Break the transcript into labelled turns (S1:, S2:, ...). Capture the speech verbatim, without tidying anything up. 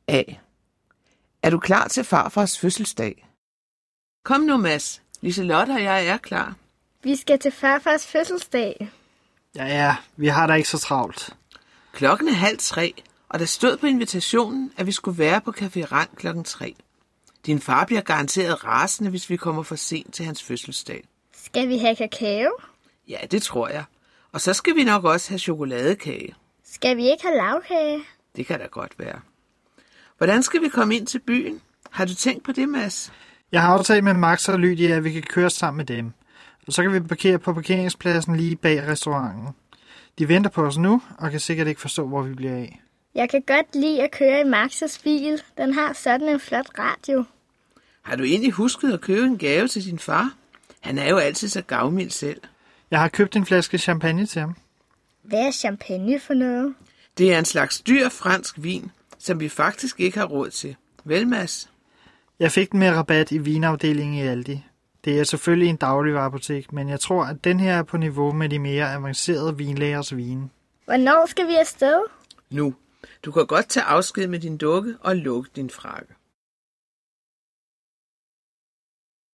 S1: A. Er du klar til farfars fødselsdag? Kom nu, Mads. Liselotte og jeg er klar.
S2: Vi skal til farfars fødselsdag.
S3: Ja, ja, vi har da ikke så travlt.
S1: Klokken er halv tre, og der stod på invitationen, at vi skulle være på Café Rand klokken tre. Din far bliver garanteret rasende, hvis vi kommer for sent til hans fødselsdag.
S2: Skal vi have kakao?
S1: Ja, det tror jeg. Og så skal vi nok også have chokoladekage.
S2: Skal vi ikke have lagkage?
S1: Det kan da godt være. Hvordan skal vi komme ind til byen? Har du tænkt på det, Mads?
S3: Jeg har aftalt med Max og Lydia, at vi kan køre sammen med dem. Og så kan vi parkere på parkeringspladsen lige bag restauranten. De venter på os nu, og kan sikkert ikke forstå, hvor vi bliver af.
S2: Jeg kan godt lide at køre i Max's bil. Den har sådan en flot radio.
S1: Har du egentlig husket at købe en gave til din far? Han er jo altid så gavmild selv.
S3: Jeg har købt en flaske champagne til ham.
S2: Hvad er champagne for noget?
S1: Det er en slags dyr fransk vin, som vi faktisk ikke har råd til. Vel, Mads?
S3: Jeg fik den med rabat i vinafdelingen i Aldi. Det er selvfølgelig en dagligvarebutik, men jeg tror, at den her er på niveau med de mere avancerede vinlagers vine.
S2: Hvornår skal vi afsted?
S1: Nu. Du kan godt tage afsked med din dukke og lukke din frakke.